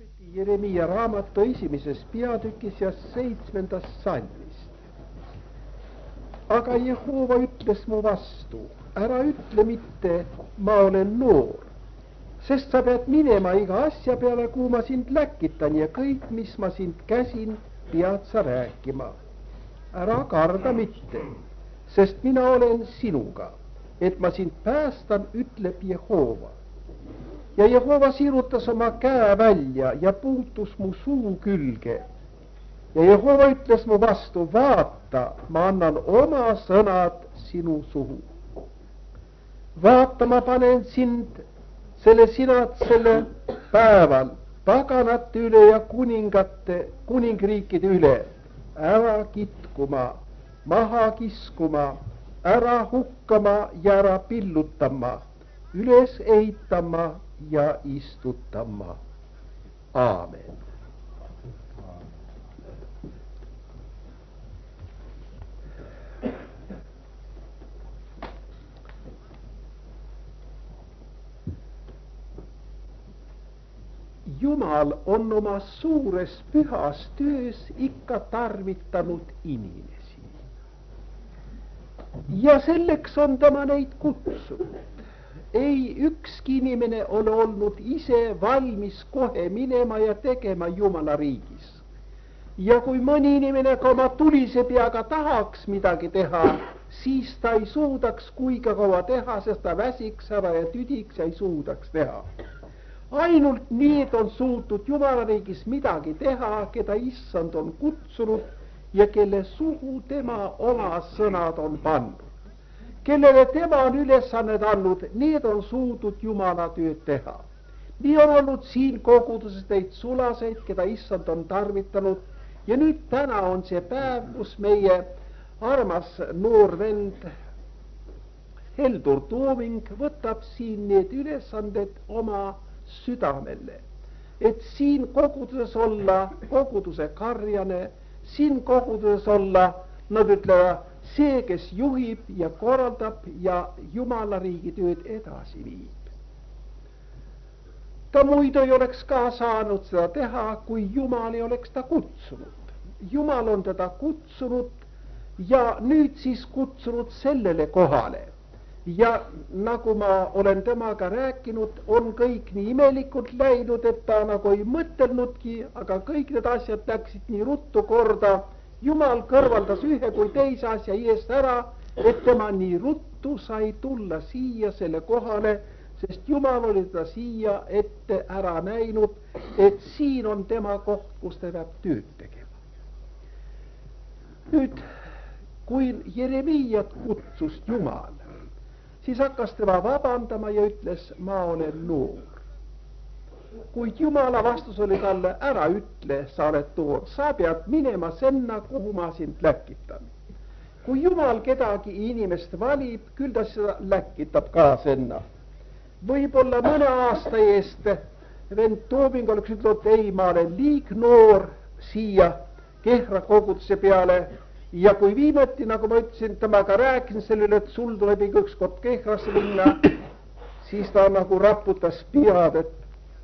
Jeremiia raamatu 1. peatükis ja 7. salmist. Aga Jehova ütles mu vastu, ära ütle mitte, ma olen noor, sest sa pead minema iga asja peale, kuhu ma sind läkitan ja kõik, mis ma sind käsin, pead sa rääkima. Ära karda mitte, sest mina olen sinuga, et ma sind päästan, ütleb Jehova. Ja Jehova sirutas oma käe välja ja puutus mu suu külge. Ja Jehova ütles mu vastu, vaata, ma annan oma sõnad sinu suhu. Vaata, ma panen sind selle päeval paganate üle ja kuningriikide üle, ära kitkuma, maha kiskuma, ära hukkama ja ära pillutama, üles ehitama ja istutama. Aamen. Jumal on oma suures pühas töös ikka tarvitanud inimesi. Ja selleks on tema neid kutsunud. Ei ükski inimene ole olnud ise valmis kohe minema ja tegema Jumala riigis. Ja kui mõni inimene ka oma tulise peaga tahaks midagi teha, siis ta ei suudaks kuiga kaua teha, sest ta väsiks ära ja tüdiks ja ei suudaks teha. Ainult need on suutnud Jumala riigis midagi teha, keda Issand on kutsunud ja kelle suhu tema oma sõnad on pannud. Kellele tema on ülesanned andnud, need on suutnud Jumala tööd teha. Nii on olnud siin koguduses neid sulaseid, keda Issand on tarvitanud ja nüüd täna on see päev, kus meie armas noor vend Heldur Tooming võtab siin need ülesanded oma südamele, et siin koguduses olla koguduse karjane, siin koguduses olla, nad ütlevad, see, kes juhib ja korraldab ja Jumala riigi tööd edasi viib. Ta muidu ei oleks ka saanud seda teha, kui Jumal ei oleks ta kutsunud. Jumal on teda kutsunud ja nüüd siis kutsunud sellele kohale. Ja nagu ma olen temaga rääkinud, on kõik nii imelikult läinud, et ta nagu ei mõtelnudki, aga kõik need asjad läksid nii ruttu korda. Jumal kõrvaldas ühe kui teise asja eest ära, et tema nii ruttu sai tulla siia selle kohale, sest Jumal oli ta siia ette ära näinud, et siin on tema koht, kus ta peab tööd tegema. Nüüd, kui Jeremiiat kutsus Jumal, siis hakkas tema vabandama ja ütles, ma olen noor. Kuid Jumala vastus oli talle, ära ütle, sa oled noor, sa pead minema sinna, kuhu ma sind läkitan. Kui Jumal kedagi inimest valib, küll ta seda läkitab ka sinna. Võib-olla mõne aasta eest vend Tooming oleks ütelnud, ei, ma olen liig noor siia Kehra koguduse peale ja kui viimati, nagu ma ütlesin, temaga rääkisin sellele, et sul tuleb ükskord Kehrasse minna, siis ta nagu raputas pead, et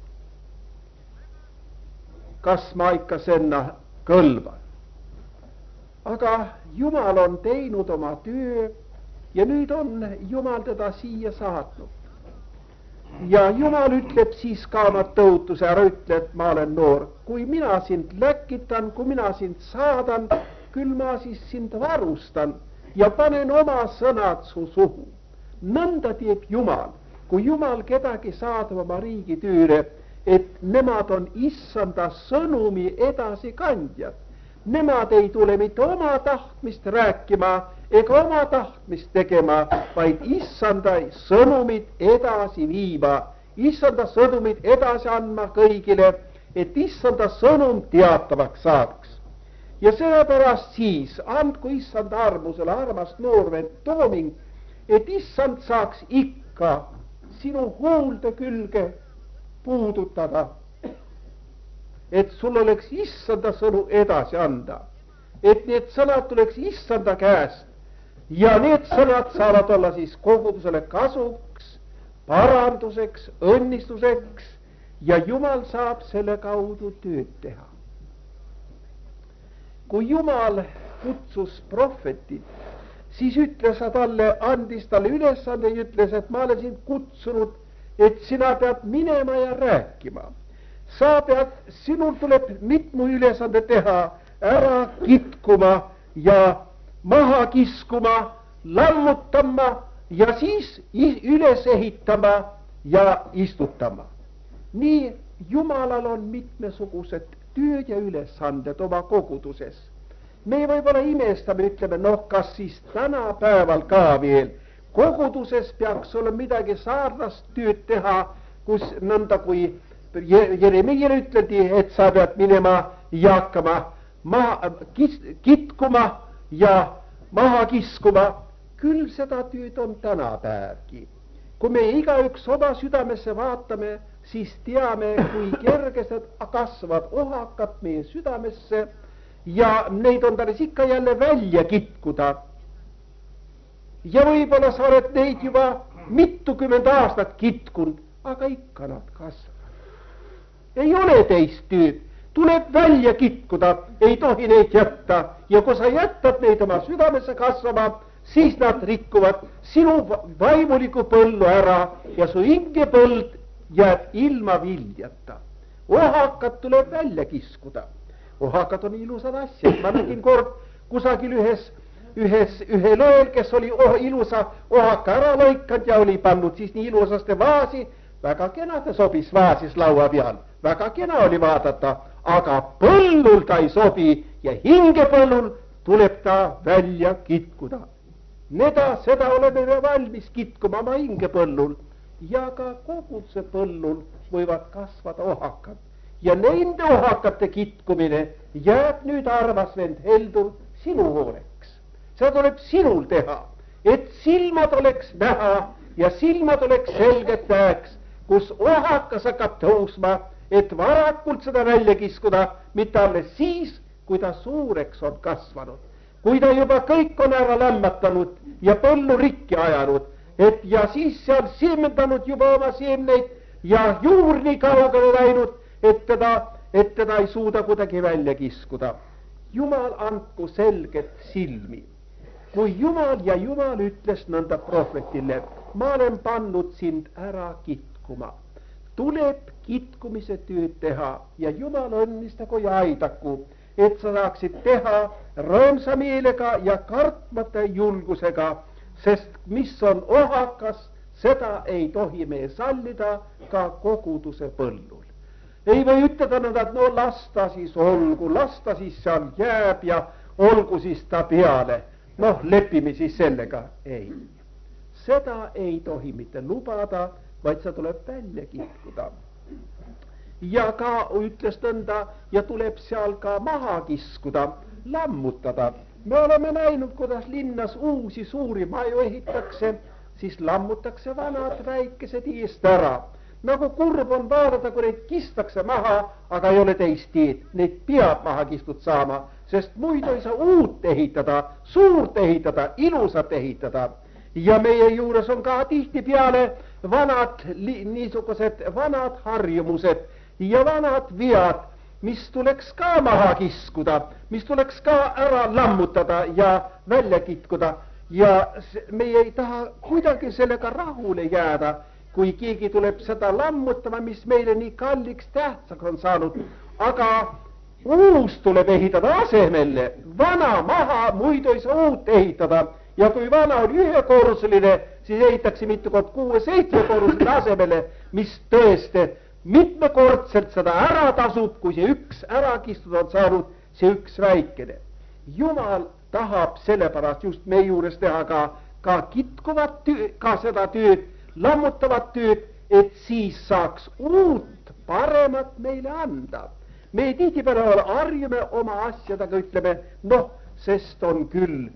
kas ma ikka sinna kõlban. Aga Jumal on teinud oma töö ja nüüd on Jumal teda siia saatnud. Ja Jumal ütleb siis ka oma tõotuse, ära ütle, et ma olen noor. Kui mina sind läkitan, kui mina sind saadan, küll ma siis sind varustan ja panen oma sõnad su suhu. Nõnda teeb Jumal, kui Jumal kedagi saadab oma riigi tööle, et nemad on Issanda sõnumi edasikandjad. Nemad ei tule mitte oma tahtmist rääkima ega oma tahtmist tegema, vaid Issanda sõnumit edasi viima, Issanda sõnumit edasi andma kõigile, et Issanda sõnum teatavaks saaks. Ja sellepärast siis andku Issanda armusele, armas noorvend Tooming, et Issand saaks ikka sinu huulde külge puudutada, et sul oleks Issanda sõnu edasi anda, et need sõnad tuleks Issanda käest ja need sõnad saavad olla siis kogudusele kasuks, paranduseks, õnnistuseks ja Jumal saab selle kaudu tööd teha. Kui Jumal kutsus prohvetit, siis ütles talle, andis talle ülesande ja ütles, et ma olen sind kutsunud, et sina pead minema ja rääkima. Sinul tuleb mitmu ülesande teha, ära kitkuma ja maha kiskuma, lammutama ja siis üles ehitama ja istutama. Nii Jumalal on mitmesugused tööd ja ülesanded oma koguduses. Me võib-olla imestame, ütleme, kas siis tänapäeval ka veel koguduses peaks olema midagi sarnast tööd teha, kus nõnda kui Jeremiile ütleti, et sa pead minema ja hakkama kitkuma ja maha kiskuma. Küll seda tööd on tänapäevgi. Kui me igaüks oma südamesse vaatame, siis teame, kui kergesed kasvavad ohakad meie südamesse ja neid on tarvis ikka jälle välja kitkuda. Ja võib-olla sa oled neid juba mitukümmend aastat kitkunud, aga ikka nad kasvavad. Ei ole teist tööd, tuleb välja kitkuda, ei tohi neid jätta ja kui sa jätad neid oma südamesse kasvama, siis nad rikkuvad sinu vaimuliku põllu ära ja su hingepõld jääb ilma viljata. Ohakad tuleb välja kiskuda. Ohakad on ilusad asjad. Ma nägin kord kusagil ühe lõel, kes oli ilusa ohaka ära lõikanud ja oli pannud siis nii ilusaste vaasi. Väga kena ta sobis vaasis laua peal. Väga kena oli vaadata, aga põllul ta ei sobi ja hingepõllul tuleb ta välja kitkuda. Seda oleme me valmis kitkuma oma hingepõllul ja ka koguduse põllul võivad kasvada ohakad. Ja nende ohakate kitkumine jääb nüüd, armas vend Heldur, sinu hooleks. Seda tuleb sinul teha, et silmad oleks näha ja silmad oleks selged näeks, kus ohakas hakkab tõusma, et varakult seda välja kiskuda, mitte alles siis, kui ta suureks on kasvanud. Kui ta juba kõik on ära lämmatanud ja põllu rikki ajanud, ja siis seal siemendanud juba oma siemneid ja juur nii kaugele läinud, et teda ei suuda kuidagi välja kiskuda. Jumal andku selget silmi. Kui Jumal ütles nõnda prohvetile, ma olen pannud sind ära kitkuma. Tuleb kitkumise tööd teha ja Jumal õnnistagu ja aidaku, et sa saaksid teha rõõmsa meelega ja kartmata julgusega, sest mis on ohakas, seda ei tohi me sallida ka koguduse põllul. Ei või ütelda nõnda, et no las ta siis olgu, las ta siis seal jääb ja olgu siis ta peale. Lepime siis sellega. Ei. Seda ei tohi mitte lubada, vaid see tuleb välja kitkuda. Ja ka ütles nõnda ja tuleb seal ka maha kiskuda, lammutada. Me oleme näinud, kuidas linnas uusi suuri maju ehitakse, siis lammutakse vanad väikesed eest ära. Nagu kurb on vaadata, kui neid kistakse maha, aga ei ole teist teed. Neid peab maha kistud saama, sest muidu ei saa uut ehitada, suurt ehitada, ilusat ehitada. Ja meie juures on ka tihtipeale niisugused vanad harjumused ja vanad vead, mis tuleks ka maha kiskuda, mis tuleks ka ära lammutada ja välja kitkuda. Ja meie ei taha kuidagi sellega rahule jääda, kui keegi tuleb seda lammutama, mis meile nii kalliks tähtsaks on saanud. Aga uus tuleb ehitada asemele, vana maha, muidu ei saa uut ehitada. Ja kui vana oli ühekorruseline, siis ehitakse mitu kord 6-7 korruseline asemele, mis tõesti mitmekordselt seda ära tasub, kui see üks ära kistud on saanud, see üks väikene. Jumal tahab sellepärast just meie juures teha ka kitkuvat tööd, ka seda tööd, lammutavat tööd, et siis saaks uut, paremat meile anda. Me tihtipeale harjume oma asjadega, ütleme, sest on küll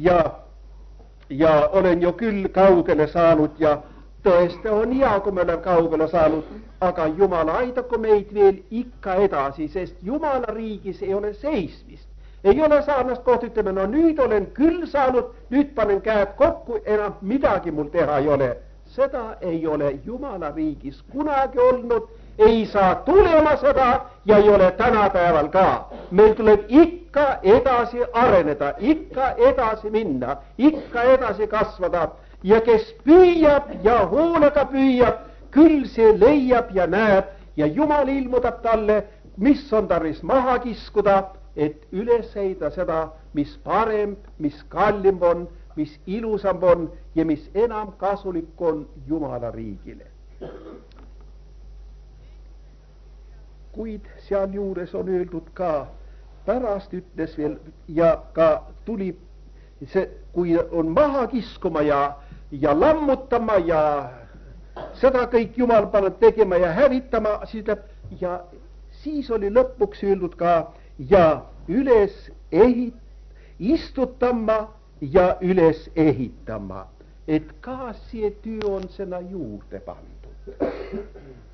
ja olen ju küll kaugele saanud ja tõesti on hea, kui me oleme kaugele saanud, aga Jumal aidaku meid veel ikka edasi, sest Jumala riigis ei ole seismist. Ei ole saanast kohta, ütleme, nüüd olen küll saanud, nüüd panen käed kokku, enam midagi mul teha ei ole. Seda ei ole Jumala riigis kunagi olnud ei saa tulema seda ja ei ole tänapäeval ka. Meil tuleb ikka edasi areneda, ikka edasi minna, ikka edasi kasvada ja kes püüab ja hoolega püüab, küll see leiab ja näeb ja Jumal ilmutab talle, mis on tarvis maha kiskuda, et üles heida seda, mis parem, mis kallim on, mis ilusam on ja mis enam kasulik on Jumala riigile. Kuid sealjuures on öeldud ka, pärast ütles veel ja ka tuli see, kui on maha kiskuma ja lammutama ja seda kõik Jumal pannud tegema ja hävitama, siis oli lõpuks öeldud ka ja üles istutama ja üles ehitama, et ka see töö on sinna juurde pandud.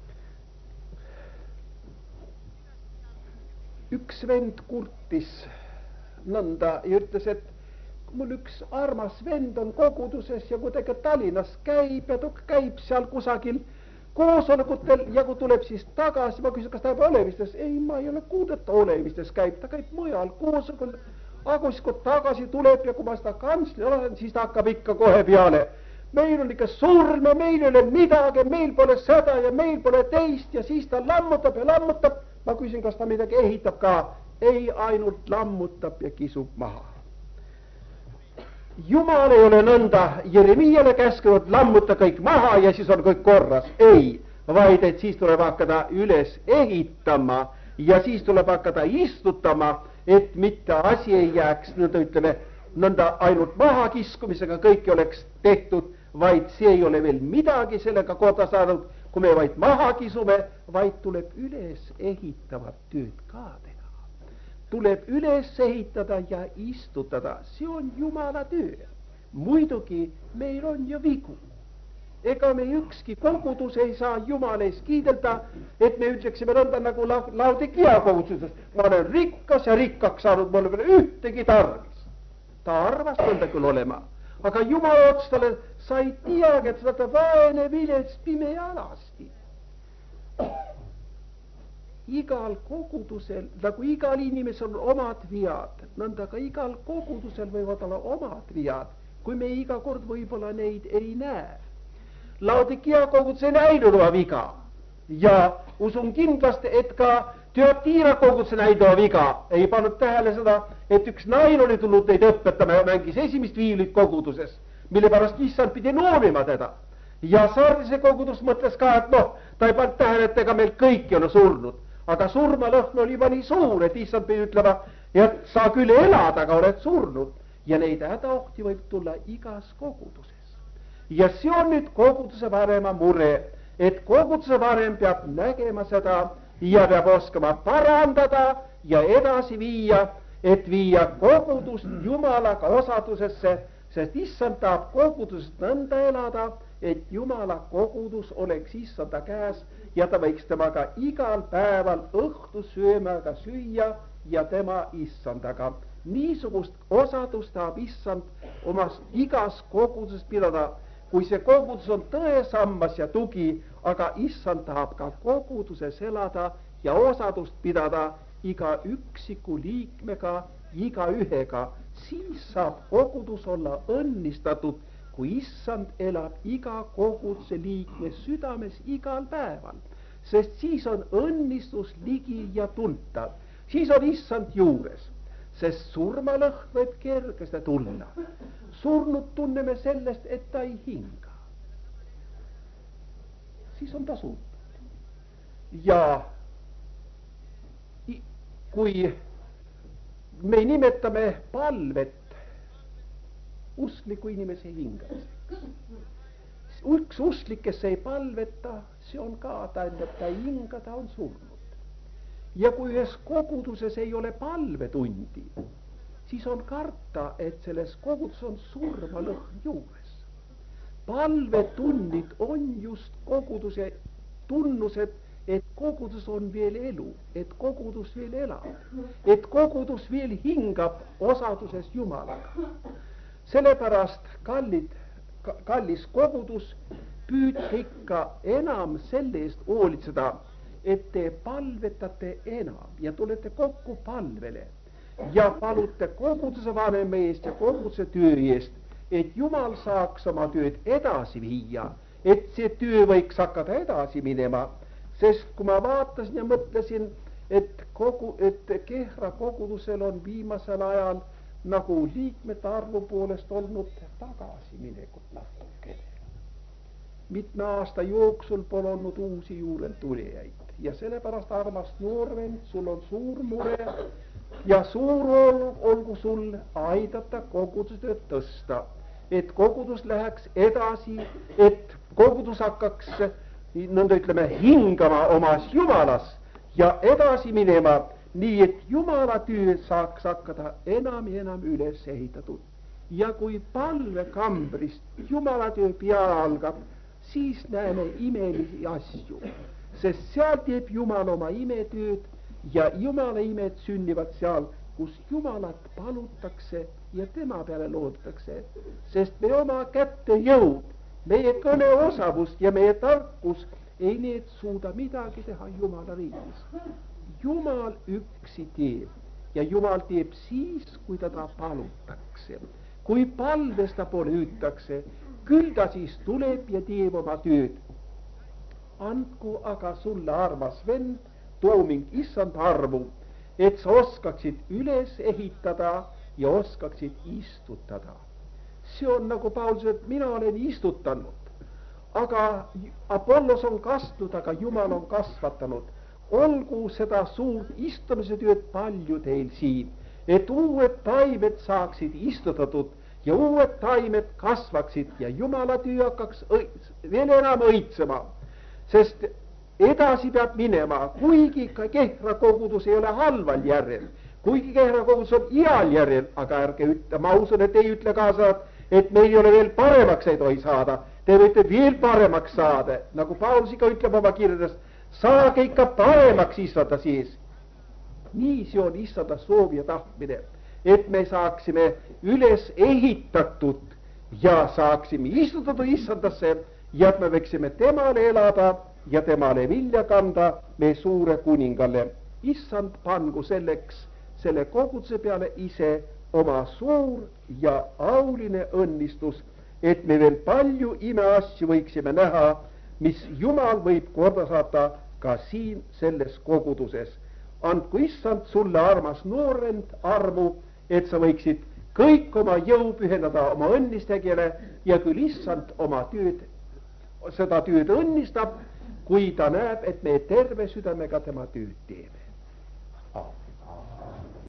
Üks vend kurtis nõnda ja ütles, et mul üks armas vend on koguduses ja kuidagi Tallinnas käib ja ta käib seal kusagil koosolekutel ja kui tuleb siis tagasi, ma küsin, kas ta juba Olevistes? Ei, ma ei ole kuulnud, et ta Olevistes käib, ta käib mujal koosolekul, aga siis kui tagasi tuleb ja kui ma seda kantsli olen, siis ta hakkab ikka kohe peale. Meil on ikka surme, meil ei ole midagi, meil pole seda ja meil pole teist ja siis ta lammutab ja lammutab. Ma küsin, kas ta midagi ehitab ka? Ei, ainult lammutab ja kisub maha. Jumal ei ole nõnda Jeremiale käskinud lammuta kõik maha ja siis on kõik korras. Ei, vaid et siis tuleb hakata üles ehitama ja siis tuleb hakata istutama, et mitte asi ei jääks, nõnda ainult maha kiskumisega kõik oleks tehtud, vaid see ei ole veel midagi sellega korda saanud, kui me vaid maha kisume, vaid tuleb üles ehitavat tööd ka teha. Tuleb üles ehitada ja istutada, see on Jumala töö. Muidugi meil on ju vigu. Ega me ükski kogudus ei saa Jumala ees kiidelda, et me ütleksime nõnda nagu Laodikea koguduses. Ma olen rikkas ja rikkaks saanud, mul ei ole ühtegi tarvis. Ta arvas nõnda küll olema, aga Jumala otstale sai teagi, et seda vaene vilets pime alasti. Igal kogudusel, nagu igal inimesel on omad vead, nõnda ka igal kogudusel võivad olla omad vead, kui me iga kord võib-olla neid ei näe. Laodikea kogudus ei näinud oma viga ja usun kindlasti, et ka Thyatira kogudus ei näinud oma viga. Ei pannud tähele seda, et üks naine oli tulnud neid õpetama ja mängis esimest viiulit koguduses, mille pärast issand pidi noomima teda. Ja Sardise kogudus mõtles ka, et ta ei pannud tähele, et ega meil kõik ei ole surnud. Aga surmalõhn oli juba nii suur, et issand pidi ütlema, et sa küll elad, aga oled surnud. Ja neid hädaohti võib tulla igas koguduses. Ja see on nüüd koguduse varema mure, et koguduse varem peab nägema seda ja peab oskama parandada ja edasi viia, et viia kogudust Jumalaga osadusesse, sest issand tahab kogudusest nõnda elada, et Jumala kogudus oleks issanda käes ja ta võiks temaga igal päeval õhtusöömaga süüa ja tema issandaga. Niisugust osadust tahab issand omas igas koguduses pidada, kui see kogudus on tõesammas ja tugi, aga issand tahab ka koguduses elada ja osadust pidada iga üksiku liikmega, iga ühega. Siis saab kogudus olla õnnistatud, kui issand elab iga koguduse liikme südames igal päeval, sest siis on õnnistus ligi ja tuntav, siis on issand juures, sest surmalõhn võib kergesti tulla. Surnud tunneme sellest, et ta ei hinga. Siis on ta surnud. Ja kui me nimetame palvet uskliku inimese hingamiseks. Üks usklik, kes ei palveta, see on ka, tähendab, ta ei hinga, ta on surnud. Ja kui ühes koguduses ei ole palvetundi, siis on karta, et selles koguduses on surmalõhn juures. Palvetunnid on just koguduse tunnused, et kogudus on veel elu, et kogudus veel elab, et kogudus veel hingab osaduses Jumalaga. Sellepärast, kallis kogudus, püüdke ikka enam selle eest hoolitseda et te palvetate enam ja tulete kokku palvele ja palute koguduse vanema eest ja koguduse töö eest, et Jumal saaks oma tööd edasi viia, et see töö võiks hakata edasi minema. Sest kui ma vaatasin ja mõtlesin, et Kehra kogudusel on viimasel ajal nagu liikmete arvu poolest olnud tagasiminekut natukene. Mitme aasta jooksul pole olnud uusi juuretulijaid ja sellepärast, armas noorvend, sul on suur mure ja suur olgu sul aidata kogudustööd tõsta, et kogudus läheks edasi, et kogudus hakkaks nõnda ütleme hingama omas Jumalas ja edasi minema, nii et Jumala töö saaks hakata enam ja enam üles ehitatud. Ja kui palvekambrist Jumala töö peale algab, siis näeme imelisi asju, sest seal teeb Jumal oma imetööd ja Jumala imed sünnivad seal, kus Jumalat palutakse ja tema peale loodetakse, sest me oma kätte jõud, meie kõne osavust ja meie tarkus ei need suuda midagi teha Jumala riigis. Jumal üksi teeb ja Jumal teeb siis, kui teda palutakse. Kui palves ta poole hüütakse, küll ta siis tuleb ja teeb oma tööd. Andku aga sulle, armas vend, tooming issand armu, et sa oskaksid üles ehitada ja oskaksid istutada. See on nagu Paulus, et mina olen istutanud, aga Apollos on kasvanud, aga Jumal on kasvatanud. Olgu seda suurt istumise tööd palju teil siin, et uued taimed saaksid istutatud ja uued taimed kasvaksid ja Jumala töö hakkaks veel enam õitsema, sest edasi peab minema, kuigi ka Kehra kogudus ei ole halval järjel, kuigi Kehra kogudus on heal järjel, aga ärge ütle, ma usun, et ei ütle kaasa, et meil ei ole veel paremaks ei tohi saada, te võite veel paremaks saada, nagu Paulus ikka ütleb oma kirjades, saage ikka paremaks issanda sees. Nii see on issanda soov ja tahtmine, et me saaksime üles ehitatud ja saaksime istutatud issandasse ja et me võiksime temale elada ja temale vilja kanda, me suure kuningale. Issand pangu selleks selle koguduse peale ise oma suur ja auline õnnistus, et me veel palju imeasju võiksime näha, mis Jumal võib korda saata ka siin selles koguduses. Andku issand sulle, armas noorvend, armu, et sa võiksid kõik oma jõu pühendada oma õnnistegijale ja küll issand oma tööd, seda tööd õnnistab, kui ta näeb, et me terve südamega tema tööd teeme.